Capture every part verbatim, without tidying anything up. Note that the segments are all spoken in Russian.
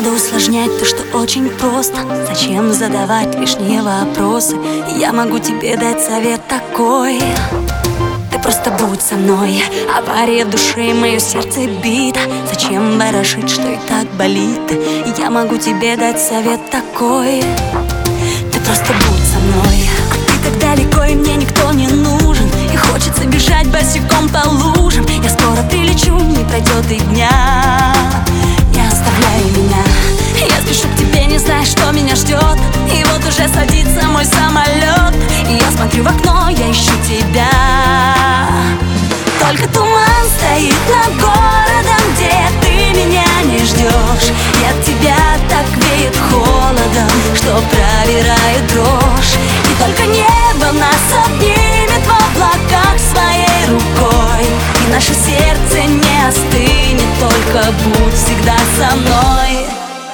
надо усложнять то, что очень просто. Зачем задавать лишние вопросы? Я могу тебе дать совет такой: ты просто будь со мной. Авария в душе, мое сердце бит. Зачем ворошить, что и так болит? Я могу тебе дать совет такой: ты просто будь со мной. А ты так далеко, и мне никто не нужен, и хочется бежать босиком по лужам. Я скоро прилечу, не пройдет и дня. Не оставляй меня, я спешу к тебе, не знаю, что меня ждет. И вот уже садится мой самолет, и я смотрю в окно, я ищу тебя. Только туман стоит над городом, где ты меня не ждешь. И от тебя так веет холодом, что пробирает дрожь. И только небо нас обнимет в облаках своей рукой, и наше сердце не остынет, только будь всегда со мной.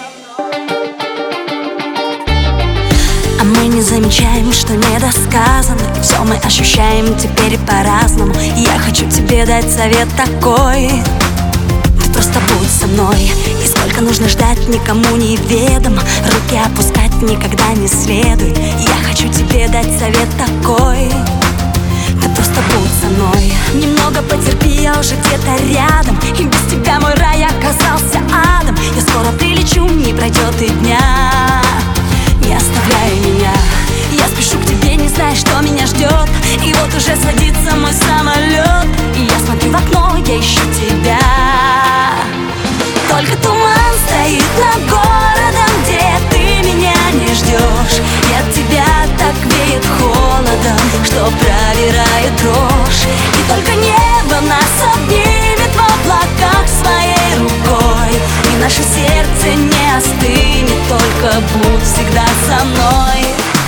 А мы не замечаем, что недосказано, и все мы ощущаем теперь и по-разному. И я хочу тебе дать совет такой: ты просто будь со мной. И сколько нужно ждать, никому не ведомо. Руки опускать никогда не следуй. Я хочу тебе дать совет такой: ты просто будь со мной. Немного потерпи, я уже где-то рядом, и без тебя мой рай оказался адом. Я скоро прилечу, не пройдет и дня. Не оставляй меня, я спешу к тебе, не зная, что меня ждет. И вот уже садится мой самолет, и я смотрю в окно, я ищу тебя. Только туман стоит над городом, где ты меня не ждешь. И от тебя так веет холодом, что пробирает дрожь. И только небо нас обнимет в облаках своей рукой, и наше сердце не остынет, только будь всегда со мной.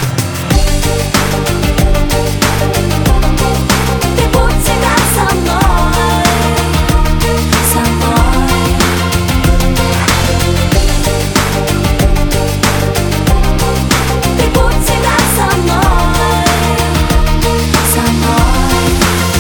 Ты будь всегда со мной, со мной. Ты будь всегда со мной, со мной.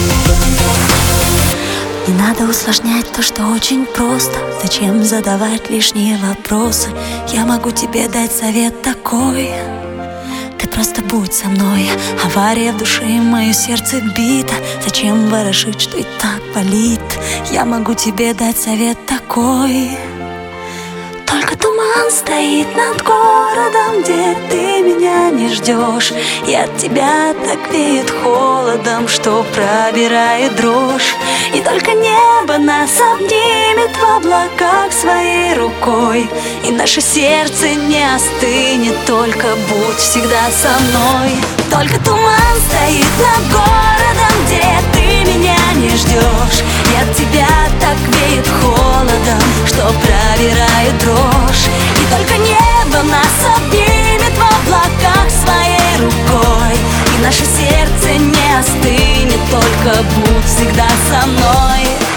Не надо усложнять то, что очень просто. Зачем задавать лишние вопросы? Я могу тебе дать совет такой: ты просто будь со мной. Авария в душе, мое сердце бито. Зачем ворошить, что и так болит? Я могу тебе дать совет такой: только туман стоит над городом, где ты меня не ждешь. И от тебя так веет холодом, что пробирает дрожь. И только небо нас обнимет в облаках своей рукой, и наше сердце не остынет, только будь всегда со мной. Только туман стоит над городом, где ты меня не ждешь. И от тебя так веет холодом, что пробирает дрожь. И только небо нас обнимет в облаках своей рукой, и наше сердце не остынет, только будь всегда со мной.